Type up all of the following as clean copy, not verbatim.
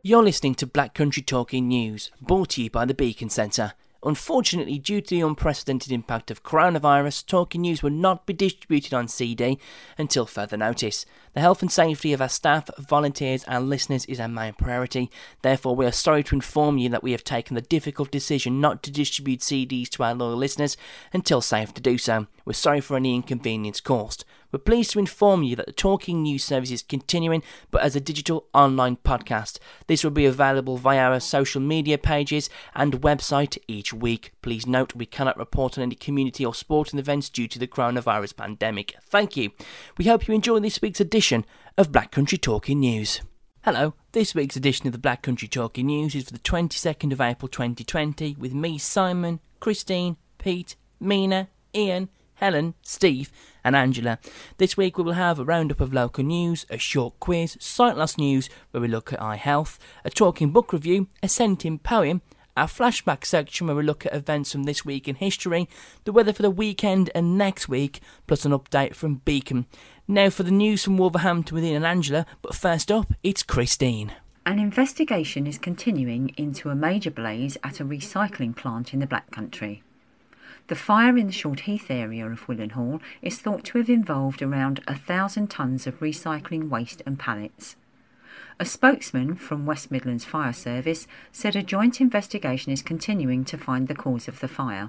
You're listening to Black Country Talking News, brought to you by the Beacon Centre. Unfortunately, due to the unprecedented impact of coronavirus, Talking News will not be distributed on CD until further notice. The health and safety of our staff, volunteers and listeners is our main priority. Therefore, we are sorry to inform you that we have taken the difficult decision not to distribute CDs to our loyal listeners until safe to do so. We're sorry for any inconvenience caused. We're pleased to inform you that the Talking News service is continuing, but as a digital online podcast. This will be available via our social media pages and website each week. Please note we cannot report on any community or sporting events due to the coronavirus pandemic. Thank you. We hope you enjoy this week's edition of Black Country Talking News. Hello, this week's edition of the Black Country Talking News is for the 22nd of April 2020 with me, Simon, Christine, Pete, Mina, Ian, Helen, Steve and Angela. This week we will have a roundup of local news, a short quiz, sight loss news where we look at eye health, a talking book review, a scenting poem, our flashback section where we look at events from this week in history, the weather for the weekend and next week, plus an update from Beacon. Now for the news from Wolverhampton with Ian and Angela, but first up, it's Christine. An investigation is continuing into a major blaze at a recycling plant in the Black Country. The fire in the Short Heath area of Willenhall is thought to have involved around 1,000 tonnes of recycling waste and pallets. A spokesman from West Midlands Fire Service said a joint investigation is continuing to find the cause of the fire.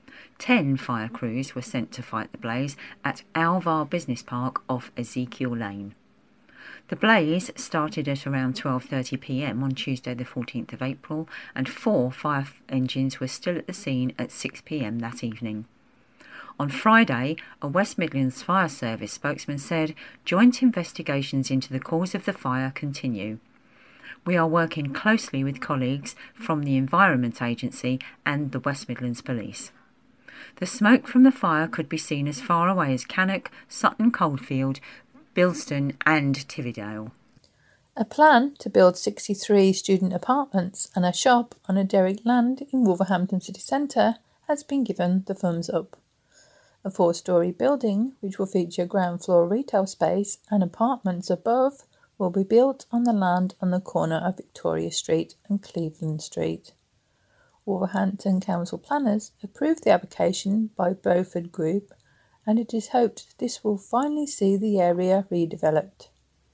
10 fire crews were sent to fight the blaze at Alvar Business Park off Ezekiel Lane. The blaze started at around 12:30 p.m. on Tuesday the 14th of April and 4 fire engines were still at the scene at 6 p.m. that evening. On Friday, a West Midlands Fire Service spokesman said joint investigations into the cause of the fire continue. We are working closely with colleagues from the Environment Agency and the West Midlands Police. The smoke from the fire could be seen as far away as Cannock, Sutton Coldfield, Bilston and Tividale. A plan to build 63 student apartments and a shop on a derelict land in Wolverhampton city centre has been given the thumbs up. A 4-storey building, which will feature ground floor retail space and apartments above, will be built on the land on the corner of Victoria Street and Cleveland Street. Wolverhampton Council planners approved the application by Beaufort Group, and it is hoped this will finally see the area redeveloped.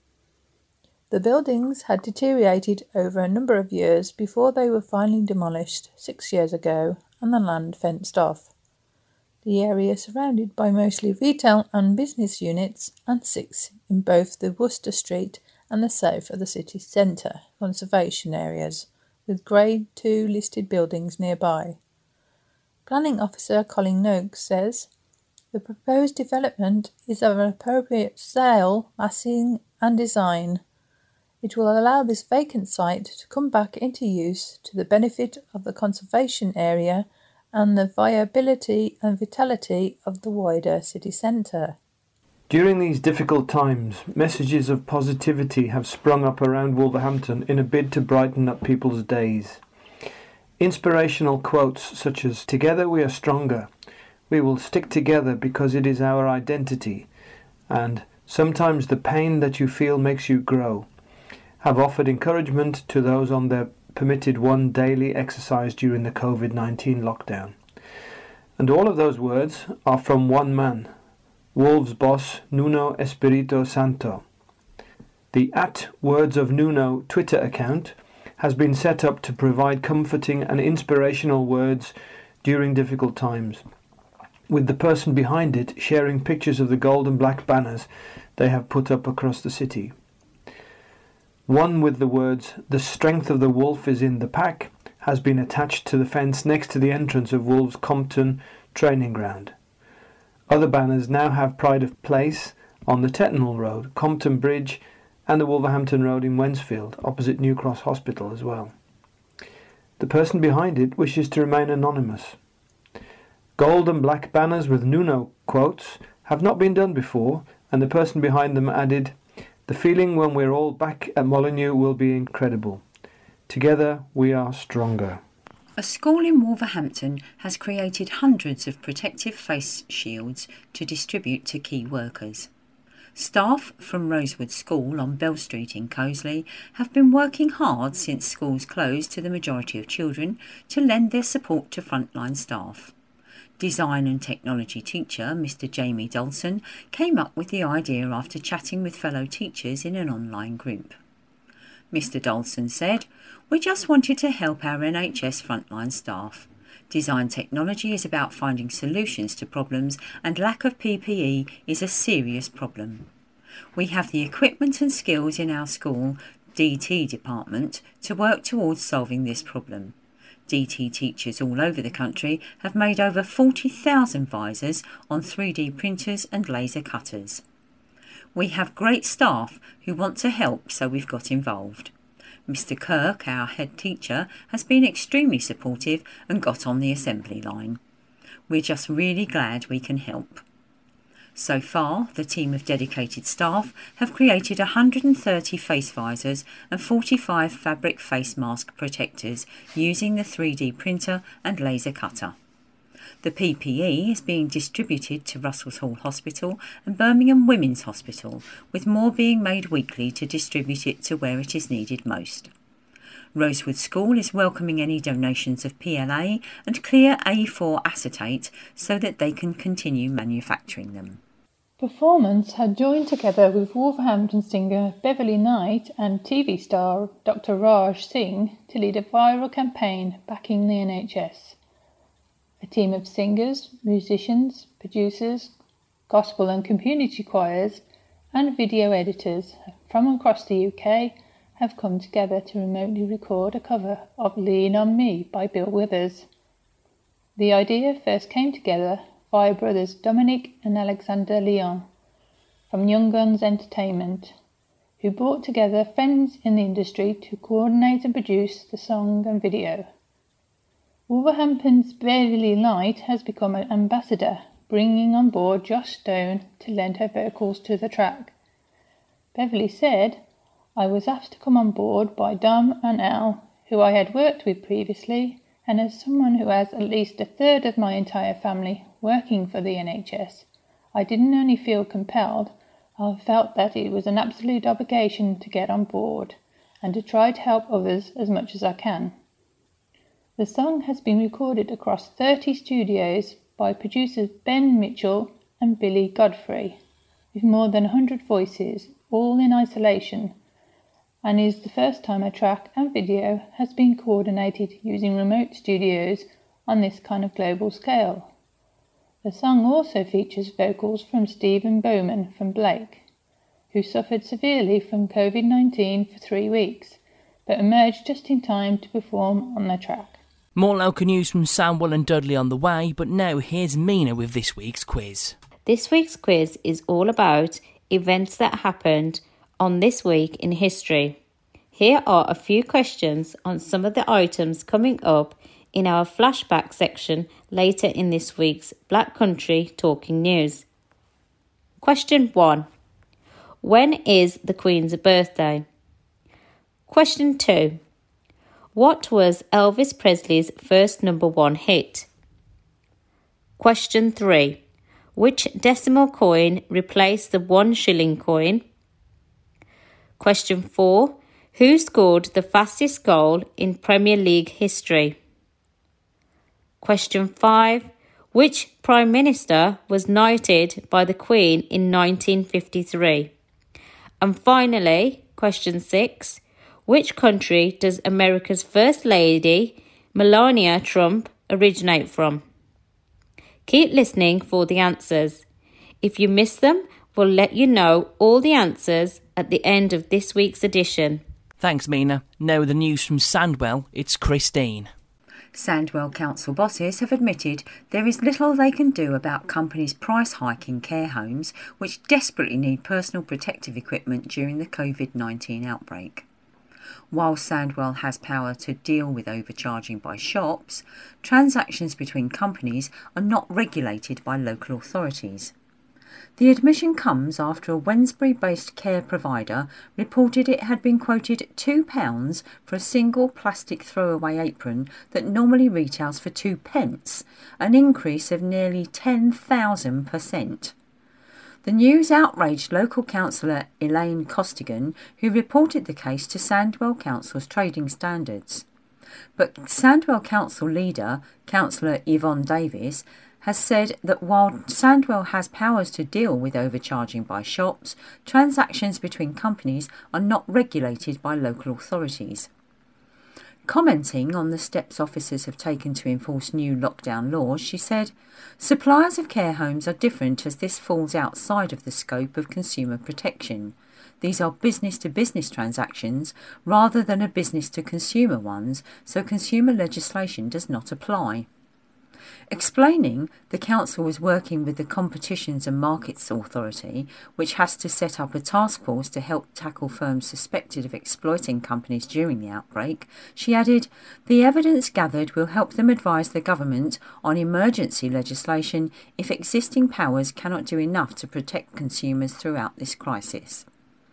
The buildings had deteriorated over a number of years before they were finally demolished 6 years ago and the land fenced off. The area is surrounded by mostly retail and business units and sits in both the Worcester Street and the south of the city centre conservation areas, with Grade 2 listed buildings nearby. Planning Officer Colin Noakes says, "The proposed development is of an appropriate scale, massing and design. It will allow this vacant site to come back into use to the benefit of the conservation area and the viability and vitality of the wider city centre." During these difficult times, messages of positivity have sprung up around Wolverhampton in a bid to brighten up people's days. Inspirational quotes such as "Together we are stronger," "We will stick together because it is our identity," and "Sometimes the pain that you feel makes you grow," have offered encouragement to those on their permitted one daily exercise during the COVID-19 lockdown. And all of those words are from one man, Wolves boss Nuno Espirito Santo. The @WordsOfNuno Twitter account has been set up to provide comforting and inspirational words during difficult times, with the person behind it sharing pictures of the gold and black banners they have put up across the city. One with the words "The strength of the wolf is in the pack" has been attached to the fence next to the entrance of Wolves Compton training ground. Other banners now have pride of place on the Tettenhall Road, Compton Bridge and the Wolverhampton Road in Wensfield, opposite New Cross Hospital as well. The person behind it wishes to remain anonymous. Gold and black banners with Nuno quotes have not been done before, and the person behind them added, "The feeling when we're all back at Molineux will be incredible. Together we are stronger." A school in Wolverhampton has created hundreds of protective face shields to distribute to key workers. Staff from Rosewood School on Bell Street in Coseley have been working hard since schools closed to the majority of children to lend their support to frontline staff. Design and technology teacher Mr. Jamie Dolson came up with the idea after chatting with fellow teachers in an online group. Mr. Dolson said, "We just wanted to help our NHS frontline staff. Design technology is about finding solutions to problems, and lack of PPE is a serious problem. We have the equipment and skills in our school DT department to work towards solving this problem. DT teachers all over the country have made over 40,000 visors on 3D printers and laser cutters. We have great staff who want to help, so we've got involved. Mr. Kirk, our head teacher, has been extremely supportive and got on the assembly line. We're just really glad we can help." So far, the team of dedicated staff have created 130 face visors and 45 fabric face mask protectors using the 3D printer and laser cutter. The PPE is being distributed to Russell's Hall Hospital and Birmingham Women's Hospital, with more being made weekly to distribute it to where it is needed most. Rosewood School is welcoming any donations of PLA and clear A4 acetate so that they can continue manufacturing them. Performance had joined together with Wolverhampton singer Beverly Knight and TV star Dr. Raj Singh to lead a viral campaign backing the NHS. A team of singers, musicians, producers, gospel and community choirs and video editors from across the UK have come together to remotely record a cover of Lean on Me by Bill Withers. The idea first came together via brothers Dominic and Alexander Leon from Young Guns Entertainment, who brought together friends in the industry to coordinate and produce the song and video. Wolverhampton's Beverly Knight has become an ambassador, bringing on board Josh Stone to lend her vocals to the track. Beverly said, "I was asked to come on board by Dom and Al, who I had worked with previously, and as someone who has at least a third of my entire family working for the NHS, I didn't only feel compelled, I felt that it was an absolute obligation to get on board and to try to help others as much as I can." The song has been recorded across 30 studios by producers Ben Mitchell and Billy Godfrey, with more than 100 voices, all in isolation, and is the first time a track and video has been coordinated using remote studios on this kind of global scale. The song also features vocals from Stephen Bowman from Blake, who suffered severely from COVID-19 for 3 weeks, but emerged just in time to perform on the track. More local news from Sandwell and Dudley on the way, but now here's Mina with this week's quiz. This week's quiz is all about events that happened on this week in history. Here are a few questions on some of the items coming up in our flashback section later in this week's Black Country Talking News. Question 1. When is the Queen's birthday? Question 2. What was Elvis Presley's first #1 hit? Question 3. Which decimal coin replaced the 1 shilling coin? Question 4. Who scored the fastest goal in Premier League history? Question 5. Which Prime Minister was knighted by the Queen in 1953? And finally, question 6. Which country does America's First Lady, Melania Trump, originate from? Keep listening for the answers. If you miss them, we'll let you know all the answers at the end of this week's edition. Thanks, Mina. Now the news from Sandwell, it's Christine. Sandwell Council bosses have admitted there is little they can do about companies price hiking care homes which desperately need personal protective equipment during the COVID-19 outbreak. While Sandwell has power to deal with overcharging by shops, transactions between companies are not regulated by local authorities. The admission comes after a Wednesbury-based care provider reported it had been quoted £2 for a single plastic throwaway apron that normally retails for 2 pence, an increase of nearly 10,000%. The news outraged local councillor Elaine Costigan, who reported the case to Sandwell Council's trading standards. But Sandwell Council leader, Councillor Yvonne Davies, has said that while Sandwell has powers to deal with overcharging by shops, transactions between companies are not regulated by local authorities. Commenting on the steps officers have taken to enforce new lockdown laws, she said, "Suppliers of care homes are different as this falls outside of the scope of consumer protection. These are business-to-business transactions rather than a business-to-consumer ones, so consumer legislation does not apply." Explaining the council was working with the Competitions and Markets Authority, which has to set up a task force to help tackle firms suspected of exploiting companies during the outbreak, she added, "The evidence gathered will help them advise the government on emergency legislation if existing powers cannot do enough to protect consumers throughout this crisis.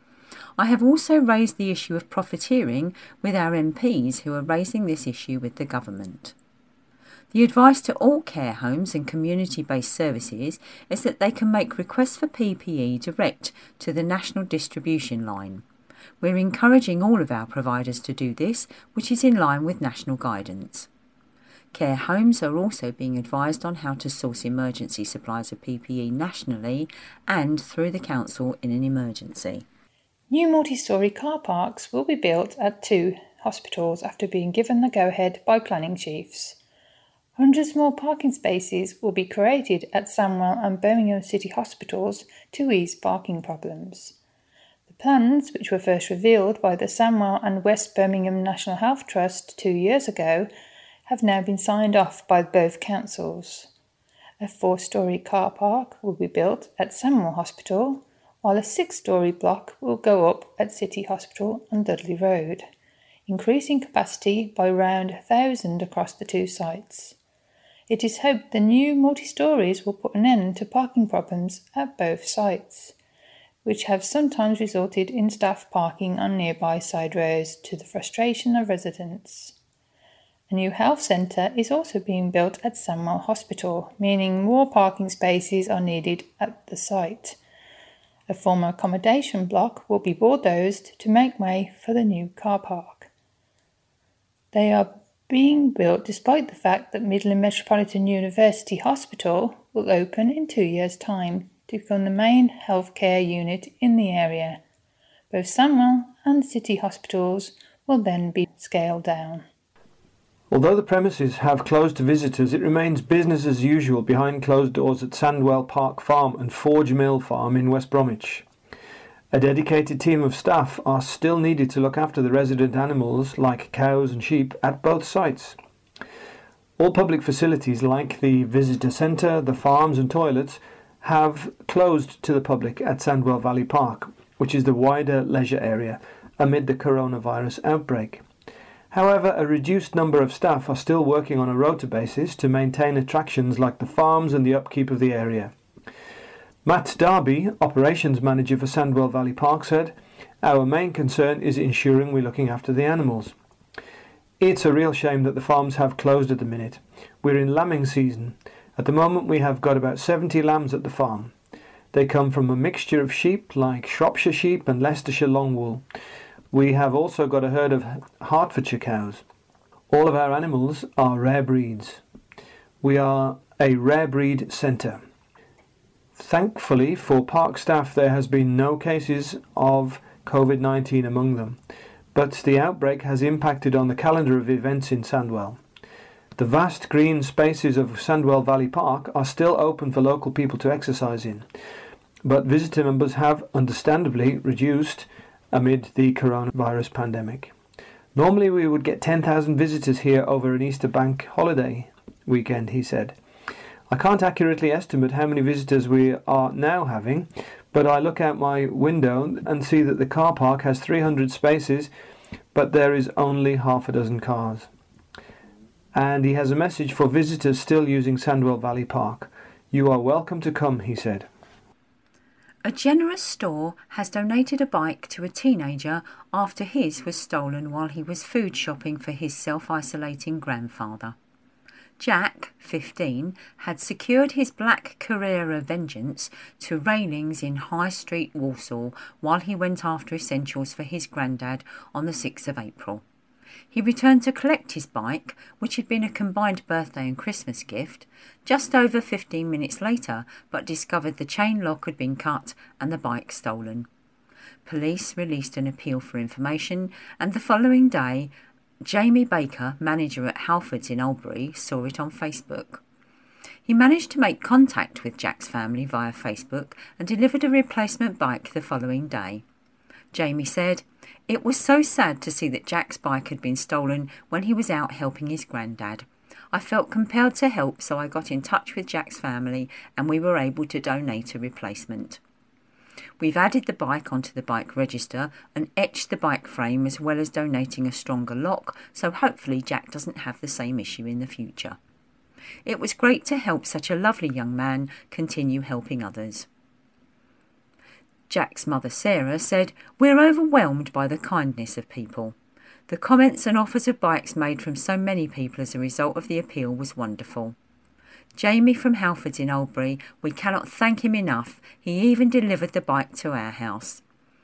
I have also raised the issue of profiteering with our MPs who are raising this issue with the government." The advice to all care homes and community-based services is that they can make requests for PPE direct to the national distribution line. We're encouraging all of our providers to do this, which is in line with national guidance. Care homes are also being advised on how to source emergency supplies of PPE nationally and through the council in an emergency. New multi-storey car parks will be built at 2 hospitals after being given the go-ahead by planning chiefs. Hundreds more parking spaces will be created at Sandwell and Birmingham City Hospitals to ease parking problems. The plans, which were first revealed by the Sandwell and West Birmingham National Health Trust 2 years ago, have now been signed off by both councils. A 4-storey car park will be built at Sandwell Hospital, while a 6-storey block will go up at City Hospital on Dudley Road, increasing capacity by around 1,000 across the 2 sites. It is hoped the new multi-storeys will put an end to parking problems at both sites, which have sometimes resulted in staff parking on nearby side roads to the frustration of residents. A new health centre is also being built at Sandwell Hospital, meaning more parking spaces are needed at the site. A former accommodation block will be bulldozed to make way for the new car park. They are being built despite the fact that Midland Metropolitan University Hospital will open in 2 years' time to become the main healthcare unit in the area. Both Sandwell and City Hospitals will then be scaled down. Although the premises have closed to visitors, it remains business as usual behind closed doors at Sandwell Park Farm and Forge Mill Farm in West Bromwich. A dedicated team of staff are still needed to look after the resident animals like cows and sheep at both sites. All public facilities like the visitor centre, the farms and toilets have closed to the public at Sandwell Valley Park, which is the wider leisure area amid the coronavirus outbreak. However, a reduced number of staff are still working on a rota basis to maintain attractions like the farms and the upkeep of the area. Matt Darby, operations manager for Sandwell Valley Park, said, "Our main concern is ensuring we're looking after the animals. It's a real shame that the farms have closed at the minute. We're in lambing season. At the moment we have got about 70 lambs at the farm. They come from a mixture of sheep like Shropshire sheep and Leicestershire long wool. We have also got a herd of Hertfordshire cows. All of our animals are rare breeds. We are a rare breed centre. Thankfully for park staff there has been no cases of COVID-19 among them, but the outbreak has impacted on the calendar of events in Sandwell. The vast green spaces of Sandwell Valley Park are still open for local people to exercise in, but visitor numbers have understandably reduced amid the coronavirus pandemic. Normally we would get 10,000 visitors here over an Easter bank holiday weekend, he said. I can't accurately estimate how many visitors we are now having, but I look out my window and see that the car park has 300 spaces, but there is only half a dozen cars. And he has a message for visitors still using Sandwell Valley Park. You are welcome to come, he said. A generous store has donated a bike to a teenager after his was stolen while he was food shopping for his self-isolating grandfather. Jack, 15, had secured his black Carrera Vengeance to railings in High Street, Walsall, while he went after essentials for his granddad on the 6th of April. He returned to collect his bike, which had been a combined birthday and Christmas gift, just over 15 minutes later, but discovered the chain lock had been cut and the bike stolen. Police released an appeal for information, and the following day, Jamie Baker, manager at Halfords in Albury, saw it on Facebook. He managed to make contact with Jack's family via Facebook and delivered a replacement bike the following day. Jamie said, "It was so sad to see that Jack's bike had been stolen when he was out helping his granddad. I felt compelled to help, so I got in touch with Jack's family and we were able to donate a replacement. We've added the bike onto the bike register and etched the bike frame as well as donating a stronger lock, so hopefully Jack doesn't have the same issue in the future. It was great to help such a lovely young man continue helping others." Jack's mother Sarah said, "We're overwhelmed by the kindness of people. The comments and offers of bikes made from so many people as a result of the appeal was wonderful. Jamie from Halfords in Albury, we cannot thank him enough. He even delivered the bike to our house."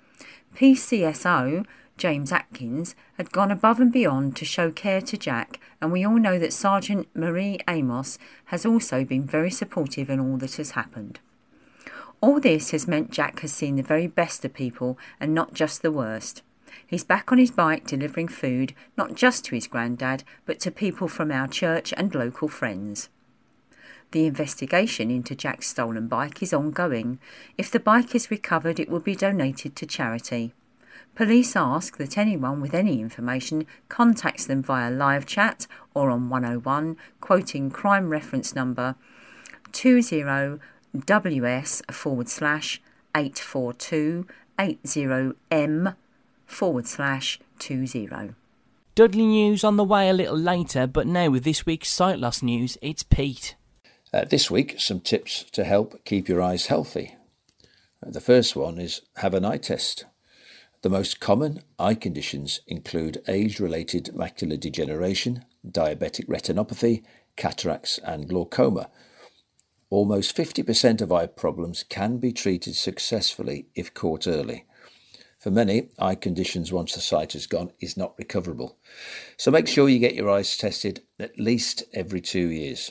PCSO, James Atkins, had gone above and beyond to show care to Jack, and we all know that Sergeant Marie Amos has also been very supportive in all that has happened. All this has meant Jack has seen the very best of people and not just the worst. He's back on his bike delivering food, not just to his granddad, but to people from our church and local friends. The investigation into Jack's stolen bike is ongoing. If the bike is recovered, it will be donated to charity. Police ask that anyone with any information contacts them via live chat or on 101, quoting crime reference number 20WS/84280M/20. Dudley news on the way a little later, but now with this week's sight loss news, it's Pete. This week, some tips to help keep your eyes healthy. The first one is have an eye test. The most common eye conditions include age-related macular degeneration, diabetic retinopathy, cataracts and glaucoma. Almost 50% of eye problems can be treated successfully if caught early. For many, eye conditions once the sight has gone is not recoverable. So make sure you get your eyes tested at least every 2 years.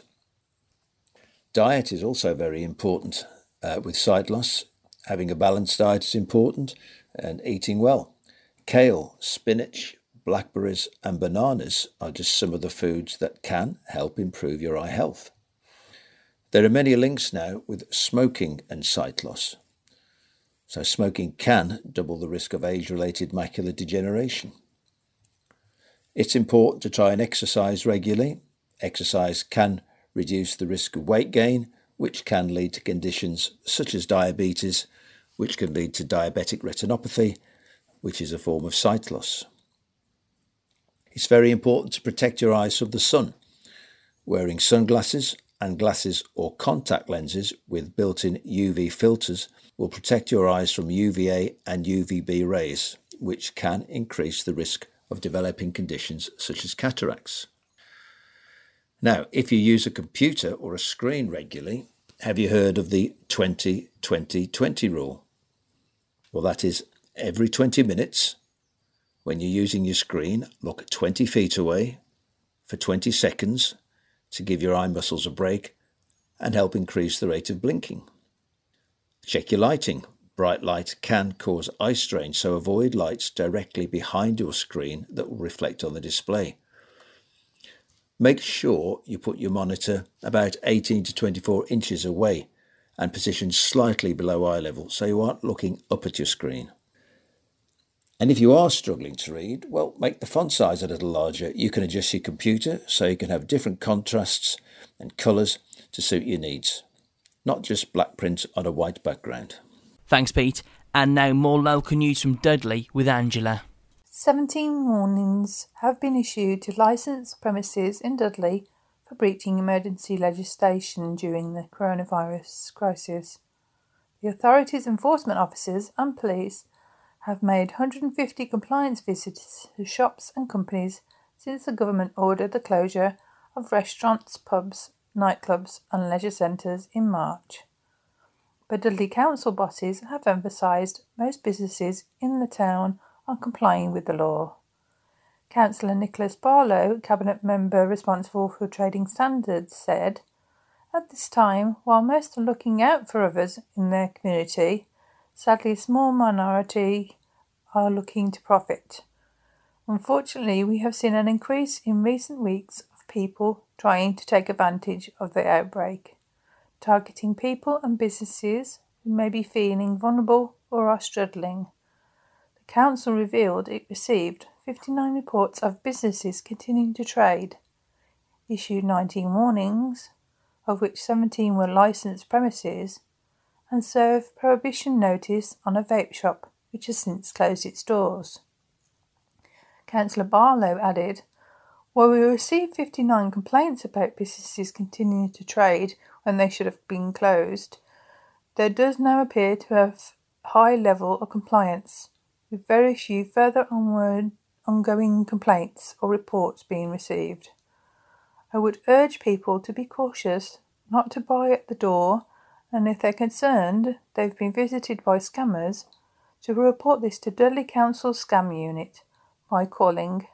Diet is also very important with sight loss. Having a balanced diet is important and eating well. Kale, spinach, blackberries and bananas are just some of the foods that can help improve your eye health. There are many links now with smoking and sight loss. So smoking can double the risk of age-related macular degeneration. It's important to try and exercise regularly. Exercise can reduce the risk of weight gain, which can lead to conditions such as diabetes, which can lead to diabetic retinopathy, which is a form of sight loss. It's very important to protect your eyes from the sun. Wearing sunglasses and glasses or contact lenses with built-in UV filters will protect your eyes from UVA and UVB rays, which can increase the risk of developing conditions such as cataracts. Now, if you use a computer or a screen regularly, have you heard of the 20-20-20 rule? Well, that is every 20 minutes, when you're using your screen, look 20 feet away for 20 seconds to give your eye muscles a break and help increase the rate of blinking. Check your lighting. Bright light can cause eye strain, so avoid lights directly behind your screen that will reflect on the display. Make sure you put your monitor about 18 to 24 inches away and positioned slightly below eye level so you aren't looking up at your screen. And if you are struggling to read, well, make the font size a little larger. You can adjust your computer so you can have different contrasts and colours to suit your needs, not just black print on a white background. Thanks, Pete. And now more local news from Dudley with Angela. 17 warnings have been issued to licensed premises in Dudley for breaching emergency legislation during the coronavirus crisis. The authorities' enforcement officers and police have made 150 compliance visits to shops and companies since the government ordered the closure of restaurants, pubs, nightclubs and leisure centres in March. But Dudley Council bosses have emphasised most businesses in the town are complying with the law. Councillor Nicholas Barlow, Cabinet member responsible for trading standards, said, "At this time, while most are looking out for others in their community, sadly a small minority are looking to profit. Unfortunately, we have seen an increase in recent weeks of people trying to take advantage of the outbreak, targeting people and businesses who may be feeling vulnerable or are struggling." The council revealed it received 59 reports of businesses continuing to trade, issued 19 warnings, of which 17 were licensed premises, and served prohibition notice on a vape shop which has since closed its doors. Councillor Barlow added, "While we received 59 complaints about businesses continuing to trade when they should have been closed, there does now appear to have a high level of compliance, with very few further ongoing complaints or reports being received. I would urge people to be cautious, not to buy at the door, and if they're concerned they've been visited by scammers, to report this to Dudley Council Scam Unit by calling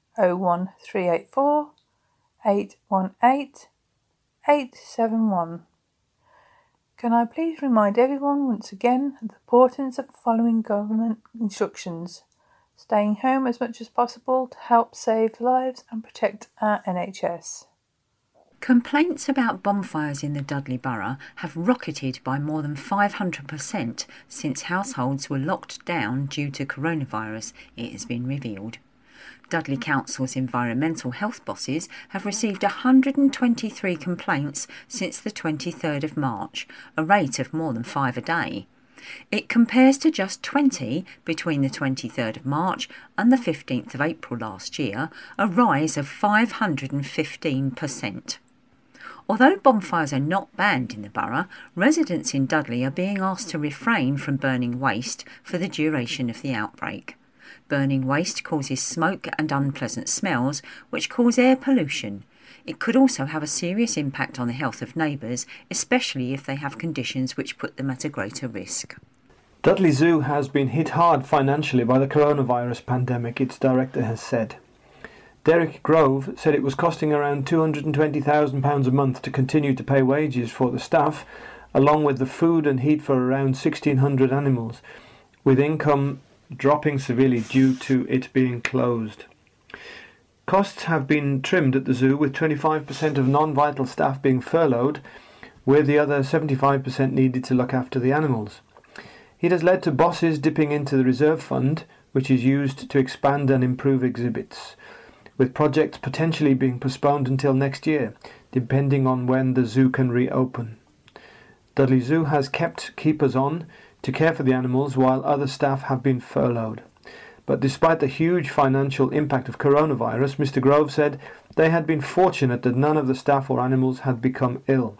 01384 818 871. Can I please remind everyone once again of the importance of following government instructions, staying home as much as possible to help save lives and protect our NHS." Complaints about bonfires in the Dudley Borough have rocketed by more than 500% since households were locked down due to coronavirus, it has been revealed. Dudley Council's environmental health bosses have received 123 complaints since the 23rd of March, a rate of more than 5 a day. It compares to just 20 between the 23rd of March and the 15th of April last year, a rise of 515%. Although bonfires are not banned in the borough, residents in Dudley are being asked to refrain from burning waste for the duration of the outbreak. Burning waste causes smoke and unpleasant smells, which cause air pollution. It could also have a serious impact on the health of neighbours, especially if they have conditions which put them at a greater risk. Dudley Zoo has been hit hard financially by the coronavirus pandemic, its director has said. Derek Grove said it was costing around £220,000 a month to continue to pay wages for the staff, along with the food and heat for around 1,600 animals, with income dropping severely due to it being closed. Costs have been trimmed at the zoo, with 25% of non-vital staff being furloughed, with the other 75% needed to look after the animals. It has led to bosses dipping into the reserve fund, which is used to expand and improve exhibits, with projects potentially being postponed until next year, depending on when the zoo can reopen. Dudley Zoo has kept keepers on to care for the animals while other staff have been furloughed. But despite the huge financial impact of coronavirus, Mr. Grove said they had been fortunate that none of the staff or animals had become ill.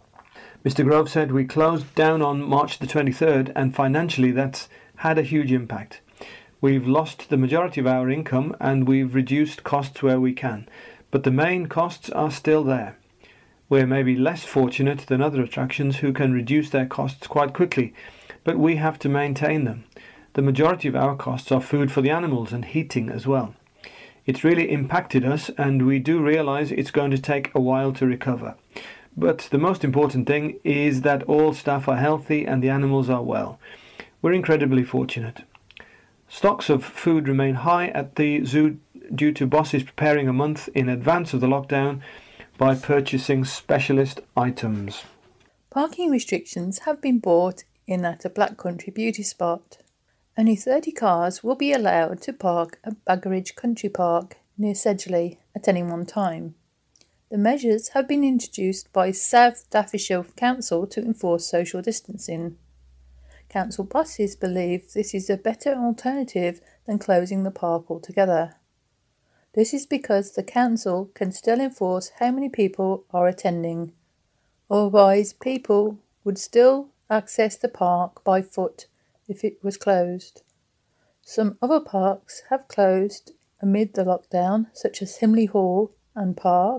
Mr. Grove said, "We closed down on March the 23rd and financially that's had a huge impact. We've lost the majority of our income and we've reduced costs where we can, but the main costs are still there. We're maybe less fortunate than other attractions who can reduce their costs quite quickly, but we have to maintain them. The majority of our costs are food for the animals and heating as well. It's really impacted us and we do realise it's going to take a while to recover. But the most important thing is that all staff are healthy and the animals are well. We're incredibly fortunate." Stocks of food remain high at the zoo due to bosses preparing a month in advance of the lockdown by purchasing specialist items. Parking restrictions have been brought in at a Black Country beauty spot. Only 30 cars will be allowed to park at Baggeridge Country Park near Sedgley at any one time. The measures have been introduced by South Staffordshire Council to enforce social distancing. Council bosses believe this is a better alternative than closing the park altogether. This is because the council can still enforce how many people are attending. Otherwise, people would still access the park by foot if it was closed. Some other parks have closed amid the lockdown, such as Himley Hall and Park,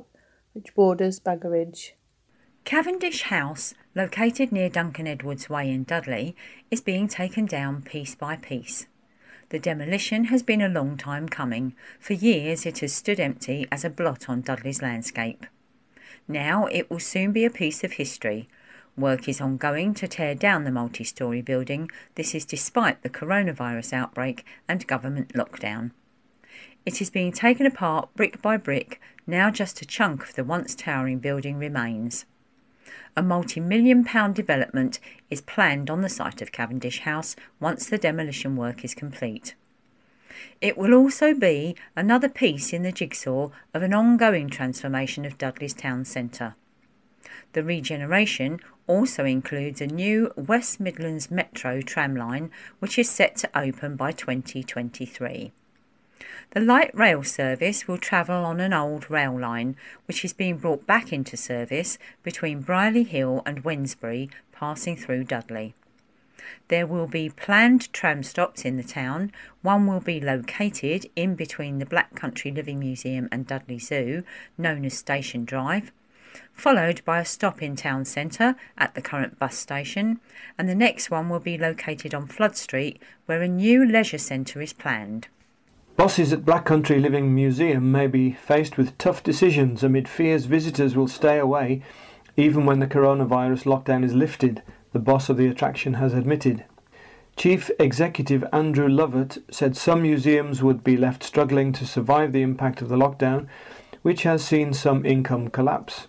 which borders Baggeridge. Cavendish House, located near Duncan Edwards Way in Dudley, is being taken down piece by piece. The demolition has been a long time coming. For years it has stood empty as a blot on Dudley's landscape. Now it will soon be a piece of history. Work is ongoing to tear down the multi-storey building. This is despite the coronavirus outbreak and government lockdown. It is being taken apart brick by brick. Now just a chunk of the once towering building remains. A multi-million-pound development is planned on the site of Cavendish House once the demolition work is complete. It will also be another piece in the jigsaw of an ongoing transformation of Dudley's town centre. The regeneration also includes a new West Midlands Metro tramline which is set to open by 2023. The light rail service will travel on an old rail line which is being brought back into service between Brierley Hill and Wednesbury, passing through Dudley. There will be planned tram stops in the town. One will be located in between the Black Country Living Museum and Dudley Zoo, known as Station Drive, followed by a stop in town centre at the current bus station, and the next one will be located on Flood Street, where a new leisure centre is planned. Bosses at Black Country Living Museum may be faced with tough decisions amid fears visitors will stay away even when the coronavirus lockdown is lifted, the boss of the attraction has admitted. Chief Executive Andrew Lovett said some museums would be left struggling to survive the impact of the lockdown, which has seen some income collapse.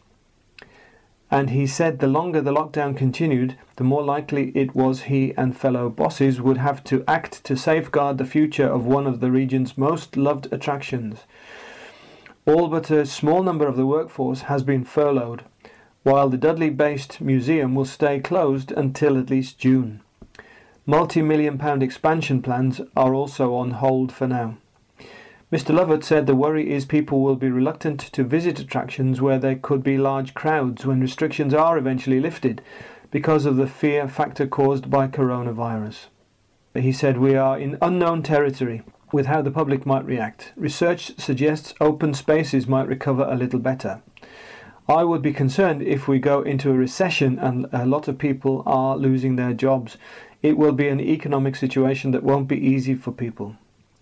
And he said the longer the lockdown continued, the more likely it was he and fellow bosses would have to act to safeguard the future of one of the region's most loved attractions. All but a small number of the workforce has been furloughed, while the Dudley-based museum will stay closed until at least June. Multi-million-pound expansion plans are also on hold for now. Mr. Lovett said the worry is people will be reluctant to visit attractions where there could be large crowds when restrictions are eventually lifted because of the fear factor caused by coronavirus. He said we are in unknown territory with how the public might react. Research suggests open spaces might recover a little better. I would be concerned if we go into a recession and a lot of people are losing their jobs. It will be an economic situation that won't be easy for people.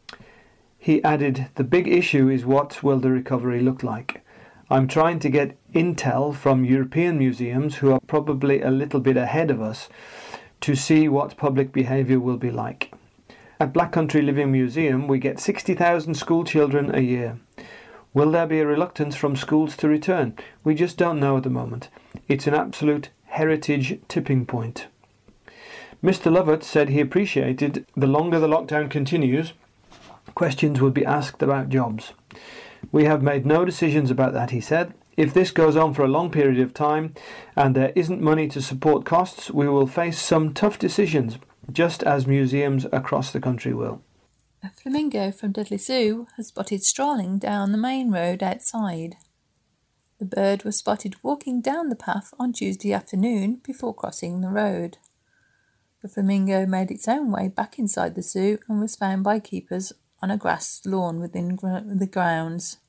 He added, the big issue is what will the recovery look like. I'm trying to get intel from European museums who are probably a little bit ahead of us to see what public behaviour will be like. At Black Country Living Museum we get 60,000 school children a year. Will there be a reluctance from schools to return? We just don't know at the moment. It's an absolute heritage tipping point. Mr. Lovett said he appreciated the longer the lockdown continues, questions would be asked about jobs. We have made no decisions about that, he said. If this goes on for a long period of time and there isn't money to support costs, we will face some tough decisions, just as museums across the country will. A flamingo from Dudley Zoo has spotted strolling down the main road outside. The bird was spotted walking down the path on Tuesday afternoon before crossing the road. The flamingo made its own way back inside the zoo and was found by keepers on a grass lawn within the grounds.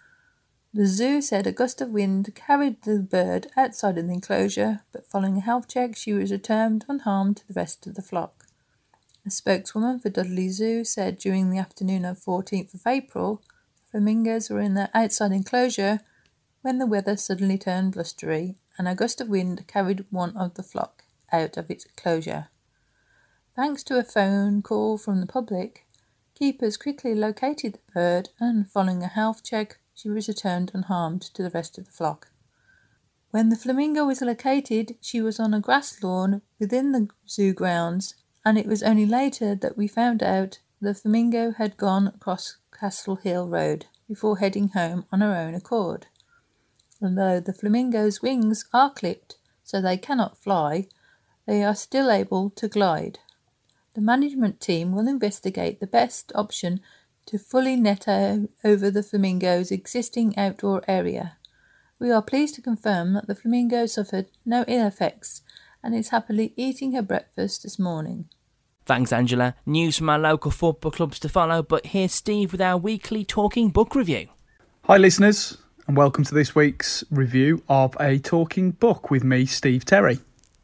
The zoo said a gust of wind carried the bird outside of the enclosure, but following a health check she was returned unharmed to the rest of the flock. A spokeswoman for Dudley Zoo said during the afternoon of 14th of April, flamingos were in the outside enclosure when the weather suddenly turned blustery and a gust of wind carried one of the flock out of its enclosure. Thanks to a phone call from the public, keepers quickly located the bird and, following a health check, she was returned unharmed to the rest of the flock. When the flamingo was located, she was on a grass lawn within the zoo grounds, and it was only later that we found out the flamingo had gone across Castle Hill Road before heading home on her own accord. Although the flamingo's wings are clipped so they cannot fly, they are still able to glide. The management team will investigate the best option to fully net over the flamingo's existing outdoor area. We are pleased to confirm that the flamingo suffered no ill effects and is happily eating her breakfast this morning. Thanks, Angela. News from our local football clubs to follow, but here's Steve with our weekly Talking Book Review. Hi listeners, and welcome to this week's review of a talking book with me, Steve Terry.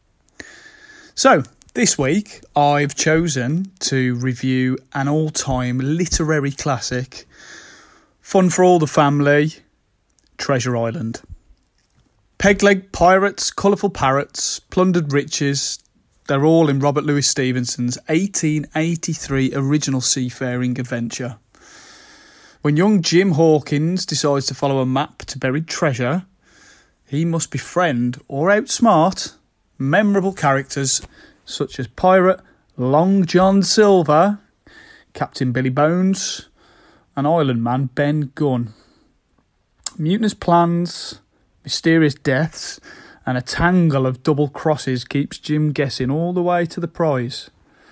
So, this week I've chosen to review an all-time literary classic, fun for all the family, Treasure Island. Peg-leg pirates, colourful parrots, plundered riches, they're all in Robert Louis Stevenson's 1883 original seafaring adventure. When young Jim Hawkins decides to follow a map to buried treasure, he must befriend or outsmart memorable characters such as Pirate Long John Silver, Captain Billy Bones, and Island Man Ben Gunn. Mutinous plans, mysterious deaths, and a tangle of double crosses keeps Jim guessing all the way to the prize.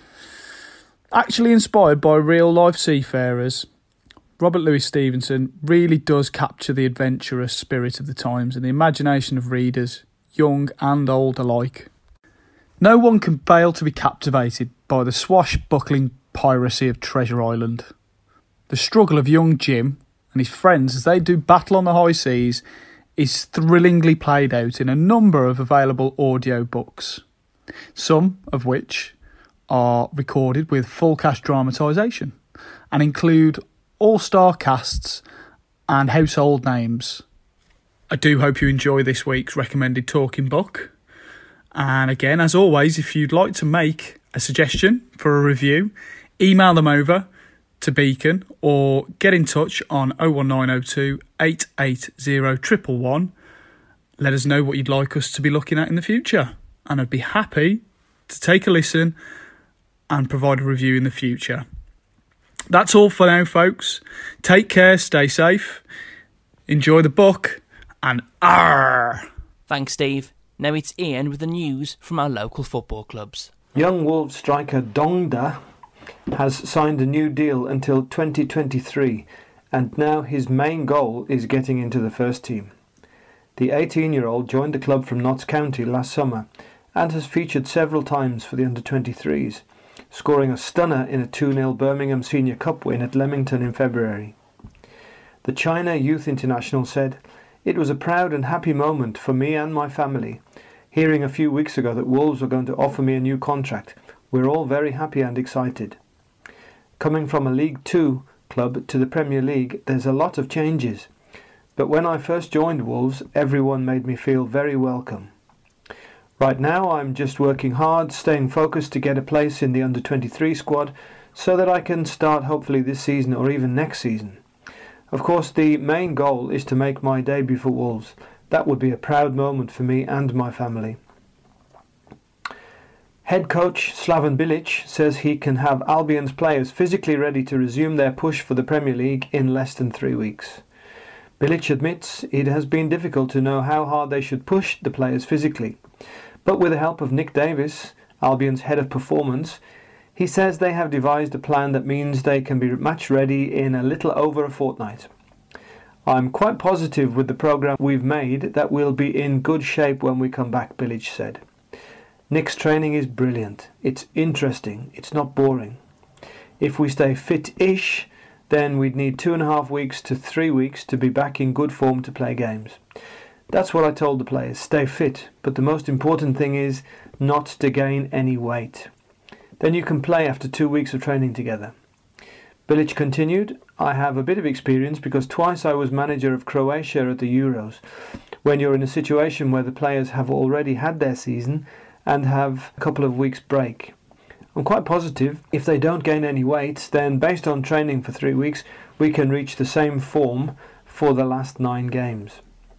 Actually inspired by real-life seafarers, Robert Louis Stevenson really does capture the adventurous spirit of the times and the imagination of readers, young and old alike. No one can fail to be captivated by the swashbuckling piracy of Treasure Island. The struggle of young Jim and his friends as they do battle on the high seas is thrillingly played out in a number of available audio books, some of which are recorded with full cast dramatisation and include all-star casts and household names. I do hope you enjoy this week's recommended talking book. And again, as always, if you'd like to make a suggestion for a review, email them over to Beacon or get in touch on 01902 880 111. Let us know what you'd like us to be looking at in the future, and I'd be happy to take a listen and provide a review in the future. That's all for now, folks. Take care, stay safe, enjoy the book, and arr! Thanks, Steve. Now it's Ian with the news from our local football clubs. Young Wolves striker Dongda has signed a new deal until 2023, and now his main goal is getting into the first team. The 18-year-old joined the club from Notts County last summer and has featured several times for the under-23s, scoring a stunner in a 2-0 Birmingham Senior Cup win at Leamington in February. The China Youth International said, "It was a proud and happy moment for me and my family. Hearing a few weeks ago that Wolves were going to offer me a new contract, we're all very happy and excited." Coming from a League Two club to the Premier League, there's a lot of changes. But when I first joined Wolves, everyone made me feel very welcome. Right now I'm just working hard, staying focused to get a place in the under-23 squad so that I can start hopefully this season or even next season. Of course, the main goal is to make my debut for Wolves. That would be a proud moment for me and my family. Head coach Slaven Bilic says he can have Albion's players physically ready to resume their push for the Premier League in less than 3 weeks. Bilic admits it has been difficult to know how hard they should push the players physically. But with the help of Nick Davis, Albion's head of performance, he says they have devised a plan that means they can be match ready in a little over a fortnight. "I'm quite positive with the programme we've made that we'll be in good shape when we come back," Bilic said. "Nick's training is brilliant. It's interesting. It's not boring. If we stay fit-ish, then we'd need 2.5 weeks to 3 weeks to be back in good form to play games. That's what I told the players, stay fit, but the most important thing is not to gain any weight. Then you can play after 2 weeks of training together." Bilic continued, "I have a bit of experience because twice I was manager of Croatia at the Euros, when you're in a situation where the players have already had their season and have a couple of weeks break. I'm quite positive if they don't gain any weight, then based on training for 3 weeks, we can reach the same form for the last 9 games."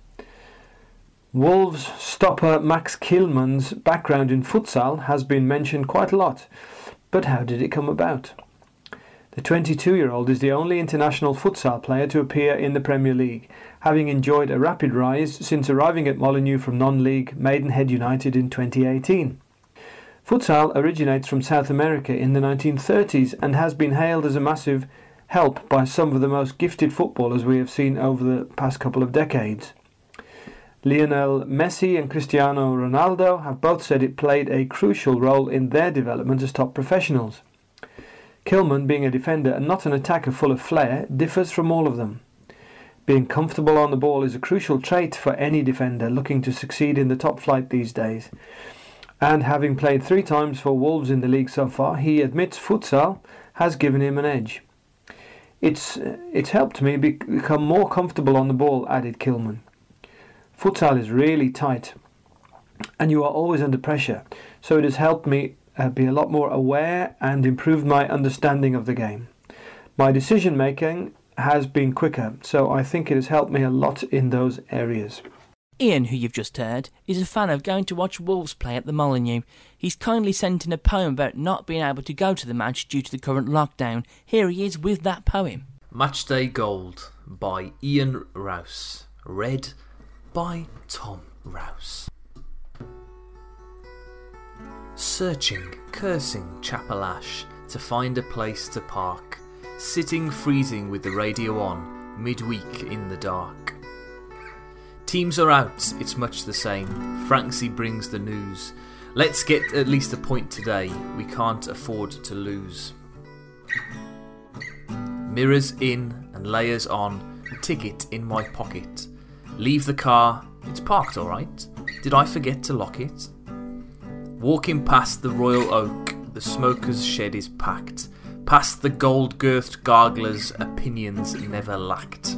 Wolves stopper Max Kilman's background in futsal has been mentioned quite a lot, but how did it come about? The 22-year-old is the only international futsal player to appear in the Premier League, having enjoyed a rapid rise since arriving at Molineux from non-league Maidenhead United in 2018. Futsal originates from South America in the 1930s and has been hailed as a massive help by some of the most gifted footballers we have seen over the past couple of decades. Lionel Messi and Cristiano Ronaldo have both said it played a crucial role in their development as top professionals. Kilman, being a defender and not an attacker full of flair, differs from all of them. Being comfortable on the ball is a crucial trait for any defender looking to succeed in the top flight these days. And having played 3 times for Wolves in the league so far, he admits futsal has given him an edge. It's helped me become more comfortable on the ball, added Kilman. Futsal is really tight and you are always under pressure, so it has helped me be a lot more aware and improved my understanding of the game. My decision making has been quicker, so I think it has helped me a lot in those areas. Ian, who you've just heard, is a fan of going to watch Wolves play at the Molineux. He's kindly sent in a poem about not being able to go to the match due to the current lockdown. Here he is with that poem. Matchday Gold by Ian Rouse. Read by Tom Rouse. Searching, cursing Chapel Ash to find a place to park. Sitting freezing with the radio on, midweek in the dark. Teams are out, it's much the same. Franksy brings the news. Let's get at least a point today, we can't afford to lose. Mirrors in and layers on, ticket in my pocket. Leave the car, it's parked alright. Did I forget to lock it? Walking past the Royal Oak, the smoker's shed is packed. Past the gold-girthed garglers, opinions never lacked.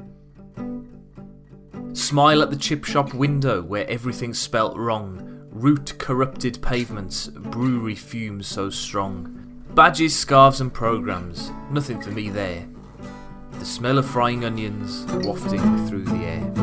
Smile at the chip shop window where everything's spelt wrong. Root corrupted pavements, brewery fumes so strong. Badges, scarves and programmes, nothing for me there. The smell of frying onions wafting through the air.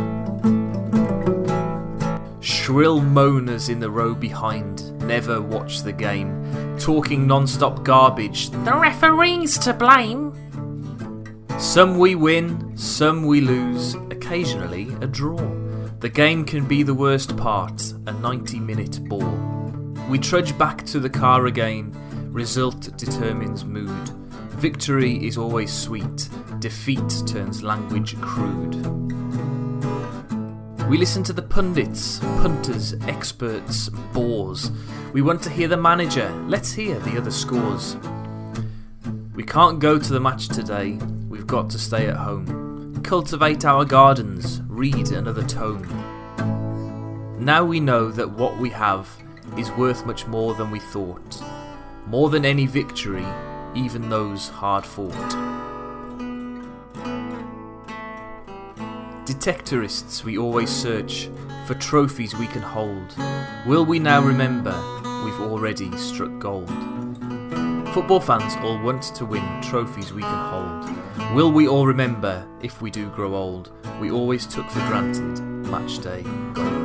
Shrill moaners in the row behind, never watch the game. Talking non-stop garbage, the referee's to blame. Some we win, some we lose, occasionally a draw. The game can be the worst part, a 90-minute bore. We trudge back to the car again, result determines mood. Victory is always sweet, defeat turns language crude. We listen to the pundits, punters, experts, bores. We want to hear the manager, let's hear the other scores. We can't go to the match today, we've got to stay at home. Cultivate our gardens, read another tome. Now we know that what we have is worth much more than we thought. More than any victory, even those hard fought. Detectorists we always search for trophies we can hold. Will we now remember we've already struck gold? Football fans all want to win trophies we can hold. Will we all remember, if we do grow old, we always took for granted matchday gold?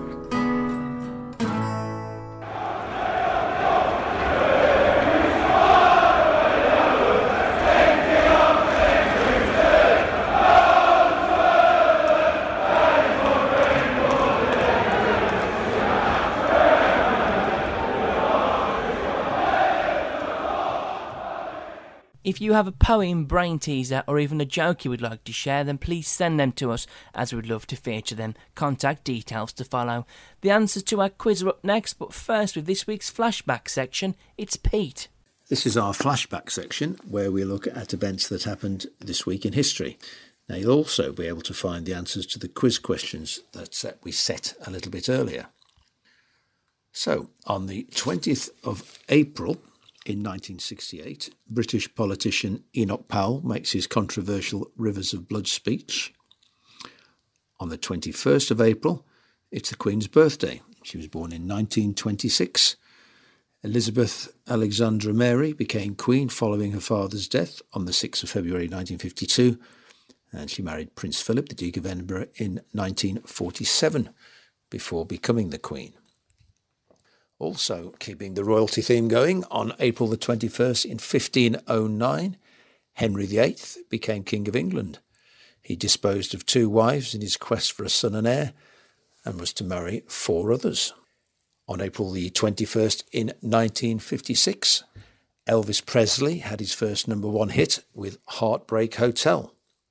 If you have a poem, brain teaser or even a joke you would like to share, then please send them to us, as we would love to feature them. Contact details to follow. The answers to our quiz are up next, but first with this week's flashback section, it's Pete. This is our flashback section where we look at events that happened this week in history. Now you'll also be able to find the answers to the quiz questions that we set a little bit earlier. So on the 20th of April in 1968, British politician Enoch Powell makes his controversial Rivers of Blood speech. On the 21st of April, it's the Queen's birthday. She was born in 1926. Elizabeth Alexandra Mary became Queen following her father's death on the 6th of February 1952, and she married Prince Philip, the Duke of Edinburgh, in 1947 before becoming the Queen. Also, keeping the royalty theme going, on April the 21st in 1509, Henry VIII became King of England. He disposed of 2 wives in his quest for a son and heir, and was to marry 4 others. On April the 21st in 1956, Elvis Presley had his first #1 hit with Heartbreak Hotel.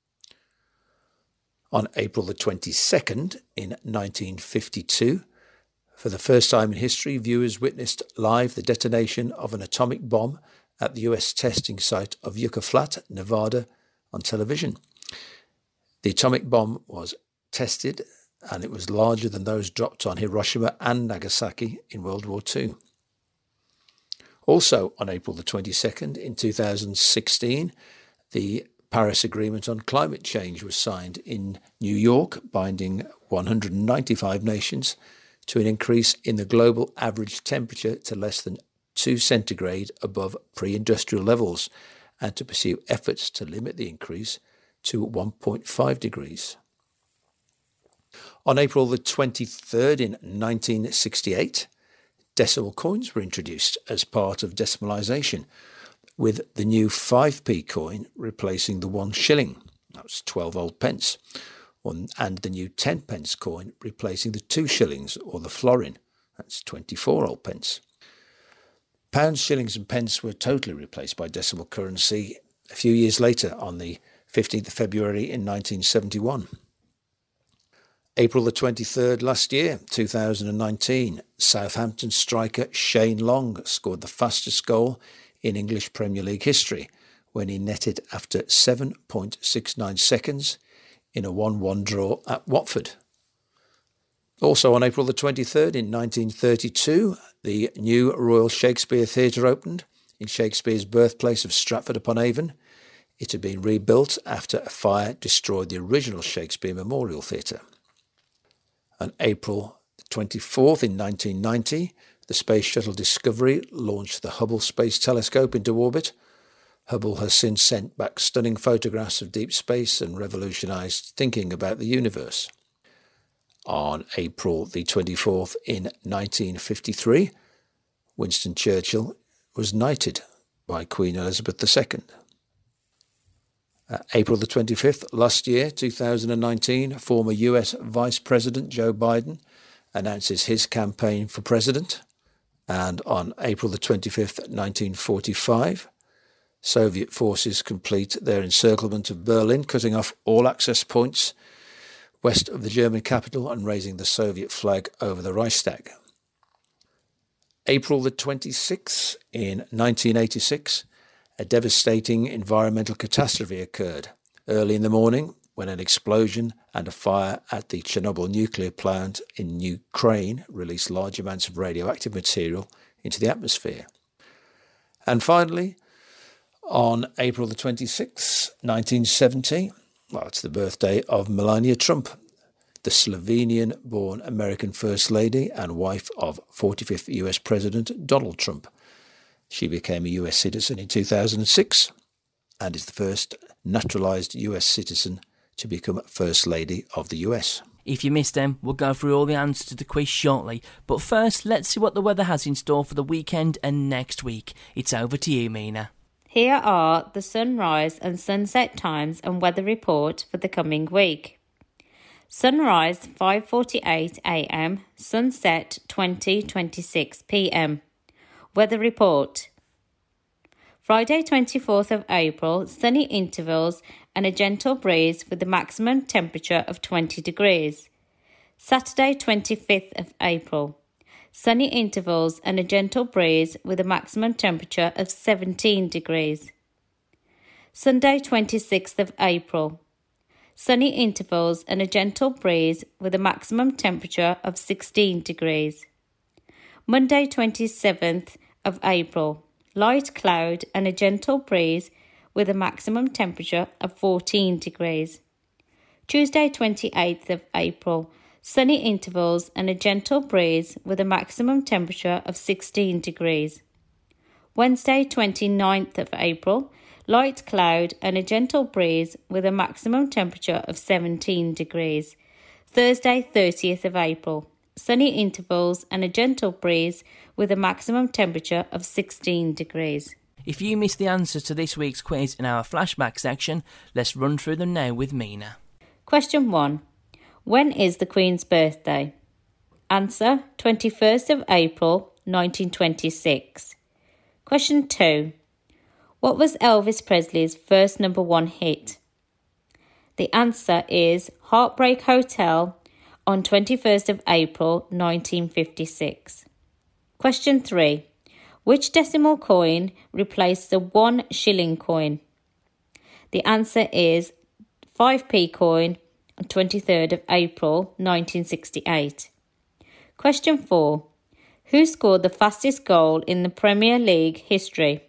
On April the 22nd in 1952, for the first time in history, viewers witnessed live the detonation of an atomic bomb at the US testing site of Yucca Flat, Nevada, on television. The atomic bomb was tested and it was larger than those dropped on Hiroshima and Nagasaki in World War II. Also on April the 22nd in 2016, the Paris Agreement on Climate Change was signed in New York, binding 195 nations to an increase in the global average temperature to less than 2 centigrade above pre-industrial levels, and to pursue efforts to limit the increase to 1.5 degrees. On April the 23rd in 1968, decimal coins were introduced as part of decimalisation, with the new 5p coin replacing the 1 shilling, that was 12 old pence, and the new 10 pence coin replacing the 2 shillings or the florin, that's 24 old pence. Pounds, shillings and pence were totally replaced by decimal currency a few years later on the 15th of February in 1971. April the 23rd last year, 2019, Southampton striker Shane Long scored the fastest goal in English Premier League history when he netted after 7.69 seconds in a 1-1 draw at Watford. Also on April the 23rd in 1932, the new Royal Shakespeare Theatre opened in Shakespeare's birthplace of Stratford-upon-Avon. It had been rebuilt after a fire destroyed the original Shakespeare Memorial Theatre. On April 24th in 1990, the Space Shuttle Discovery launched the Hubble Space Telescope into orbit. Hubble has since sent back stunning photographs of deep space and revolutionised thinking about the universe. On April the 24th in 1953, Winston Churchill was knighted by Queen Elizabeth II. April the 25th last year, 2019, former US Vice President Joe Biden announces his campaign for president. And on April the 25th, 1945, Soviet forces complete their encirclement of Berlin, cutting off all access points west of the German capital and raising the Soviet flag over the Reichstag. April the 26th in 1986, a devastating environmental catastrophe occurred early in the morning when an explosion and a fire at the Chernobyl nuclear plant in Ukraine released large amounts of radioactive material into the atmosphere. And finally, on April the 26th, 1970, well, it's the birthday of Melania Trump, the Slovenian-born American First Lady and wife of 45th US President Donald Trump. She became a US citizen in 2006 and is the first naturalised US citizen to become First Lady of the US. If you missed them, we'll go through all the answers to the quiz shortly. But first, let's see what the weather has in store for the weekend and next week. It's over to you, Mina. Here are the sunrise and sunset times and weather report for the coming week. Sunrise 5:48 a.m, sunset 20:26 p.m. Weather report. Friday 24th of April, sunny intervals and a gentle breeze with a maximum temperature of 20 degrees. Saturday 25th of April, sunny intervals and a gentle breeze with a maximum temperature of 17 degrees. Sunday 26th of April, sunny intervals and a gentle breeze with a maximum temperature of 16 degrees. Monday 27th of April, light cloud and a gentle breeze with a maximum temperature of 14 degrees. Tuesday 28th of April, sunny intervals and a gentle breeze with a maximum temperature of 16 degrees. Wednesday 29th of April, light cloud and a gentle breeze with a maximum temperature of 17 degrees. Thursday 30th of April, sunny intervals and a gentle breeze with a maximum temperature of 16 degrees. If you missed the answers to this week's quiz in our flashback section, let's run through them now with Mina. Question 1. When is the Queen's birthday? Answer, 21st of April, 1926. Question 2. What was Elvis Presley's first number 1 hit? The answer is Heartbreak Hotel on 21st of April, 1956. Question 3. Which decimal coin replaced the 1 shilling coin? The answer is 5p coin on 23rd of April 1968. Question 4. Who scored the fastest goal in the Premier League history?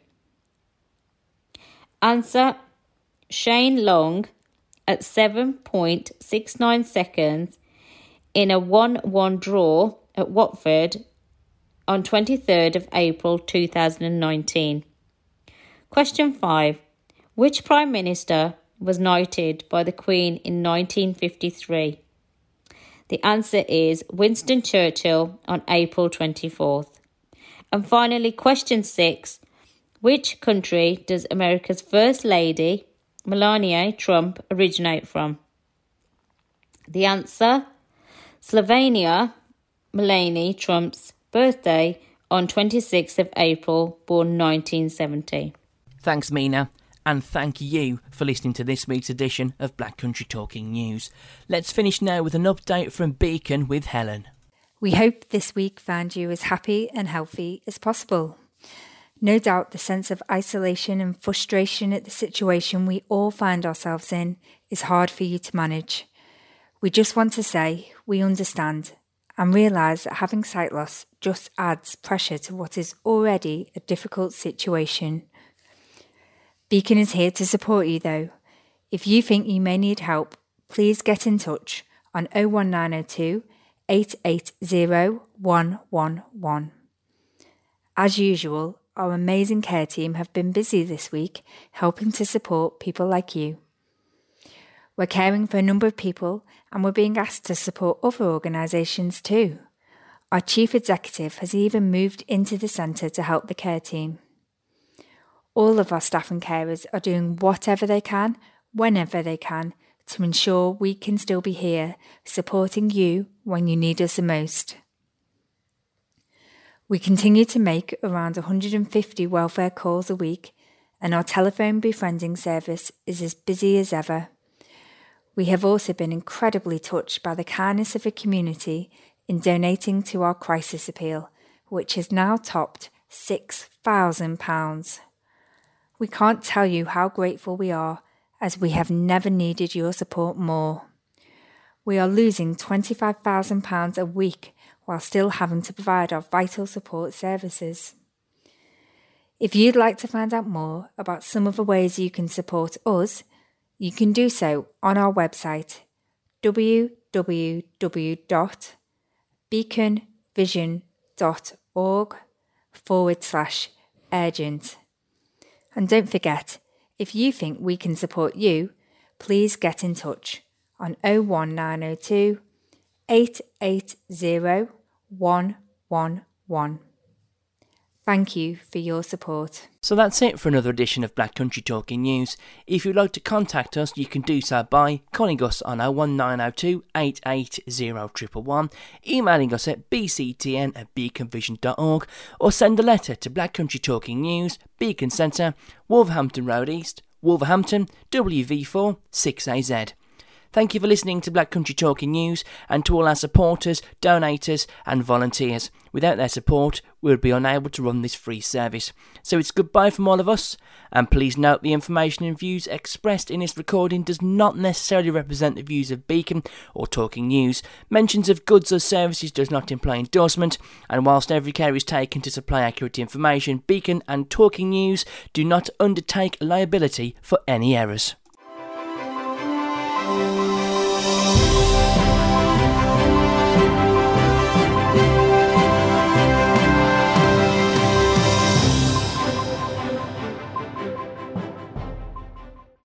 Answer: Shane Long at 7.69 seconds in a 1-1 draw at Watford on 23rd of April 2019. Question 5. Which Prime Minister was knighted by the Queen in 1953? The answer is Winston Churchill on April 24th. And finally, question 6. Which country does America's First Lady, Melania Trump, originate from? The answer: Slovenia. Melania Trump's birthday on 26th of April, born 1970. Thanks, Mina. And thank you for listening to this week's edition of Black Country Talking News. Let's finish now with an update from Beacon with Helen. We hope this week found you as happy and healthy as possible. No doubt the sense of isolation and frustration at the situation we all find ourselves in is hard for you to manage. We just want to say we understand and realise that having sight loss just adds pressure to what is already a difficult situation. Beacon is here to support you though. If you think you may need help, please get in touch on 01902 880 111. As usual, our amazing care team have been busy this week helping to support people like you. We're caring for a number of people and we're being asked to support other organisations too. Our chief executive has even moved into the centre to help the care team. All of our staff and carers are doing whatever they can, whenever they can, to ensure we can still be here, supporting you when you need us the most. We continue to make around 150 welfare calls a week, and our telephone befriending service is as busy as ever. We have also been incredibly touched by the kindness of the community in donating to our crisis appeal, which has now topped £6,000. We can't tell you how grateful we are, as we have never needed your support more. We are losing £25,000 a week while still having to provide our vital support services. If you'd like to find out more about some of the ways you can support us, you can do so on our website www.beaconvision.org/urgent. And don't forget, if you think we can support you, please get in touch on 01902 880 111. Thank you for your support. So that's it for another edition of Black Country Talking News. If you'd like to contact us, you can do so by calling us on 01902 880 111, emailing us at bctn@beaconvision.org, or send a letter to Black Country Talking News, Beacon Centre, Wolverhampton Road East, Wolverhampton, WV4 6AZ. Thank you for listening to Black Country Talking News, and to all our supporters, donators and volunteers. Without their support, we would be unable to run this free service. So it's goodbye from all of us, and please note the information and views expressed in this recording does not necessarily represent the views of Beacon or Talking News. Mentions of goods or services does not imply endorsement, and whilst every care is taken to supply accurate information, Beacon and Talking News do not undertake liability for any errors.